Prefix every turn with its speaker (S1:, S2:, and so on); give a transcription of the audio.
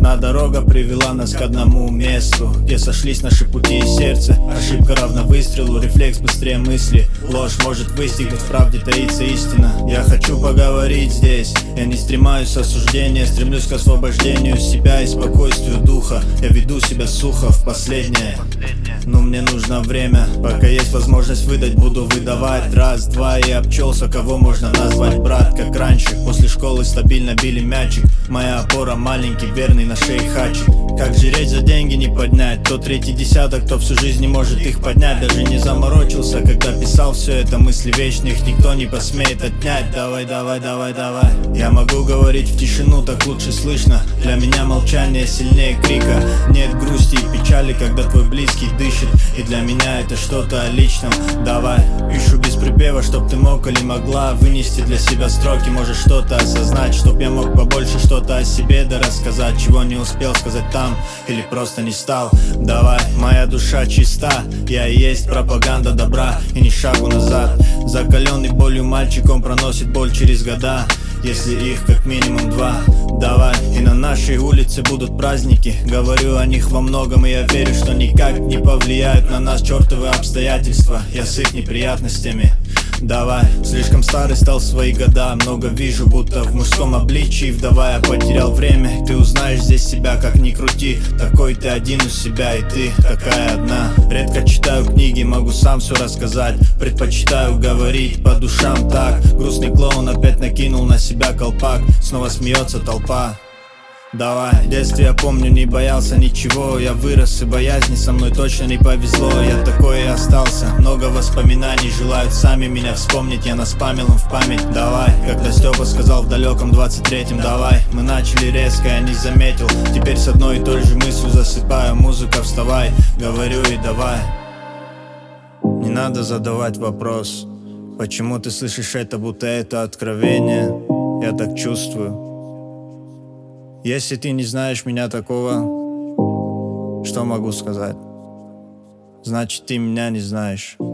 S1: Одна дорога привела нас к одному месту, где сошлись наши пути и сердце. Ошибка равна выстрелу, рефлекс быстрее мысли. Ложь может выстигнуть, в правде таится истина. Я хочу поговорить здесь, я не стремаюсь осуждения, стремлюсь к освобождению себя и спокойствию духа. Я веду себя сухо в последнее, но мне нужно время. Пока есть возможность выдать, буду выдавать. Раз, два и обчелся, кого можно назвать брат. Как раньше, после школы стабильно били мячик. Моя опора маленький, верный на шее хачик. Как жреть за деньги не поднять? Тот третий десяток, кто всю жизнь не может их поднять. Даже не заморочился, когда писал все это. Мысли вечных никто не посмеет отнять. Давай, давай, давай, давай. Я могу говорить в тишину, так лучше слышно. Для меня молчание сильнее крика. Нет грусти и печали, когда твой близкий дышит. И для меня это что-то о личном. Давай, пишу без припева, чтоб ты мог или могла вынести для себя строки. Можешь что-то осознать, чтоб я мог побольше что-то о себе да рассказать. Чего не успел сказать там или просто не стал. Давай, моя душа чиста, я и есть пропаганда добра и ни шагу назад. Закаленный болью мальчик, он проносит боль через года, если их как минимум два. Давай, и на нашей улице будут праздники. Говорю о них во многом, и я верю, что никак не повлияют на нас чертовы обстоятельства. Я с их неприятностями. Давай, слишком старый стал в свои года. Много вижу, будто в мужском обличии. Вдова, я потерял время. Ты узнаешь здесь себя, как ни крути. Такой ты один у себя, и ты такая одна. Редко читаю книги, могу сам все рассказать. Предпочитаю говорить по душам так. Грустный клоун опять накинул на себя колпак. Снова смеется толпа. Давай, в детстве я помню, не боялся ничего. Я вырос, и боязни со мной точно не повезло. Я такой и остался, много воспоминаний желают сами меня вспомнить. Я наспамил им в память. Давай, когда Степа сказал в далеком 23-м давай. Мы начали резко, я не заметил. Теперь с одной и той же мыслью засыпаю. Музыка, вставай, говорю и давай. Не надо задавать вопрос, почему ты слышишь это, будто это откровение. Я так чувствую. Если ты не знаешь меня такого, что могу сказать? Значит, ты меня не знаешь.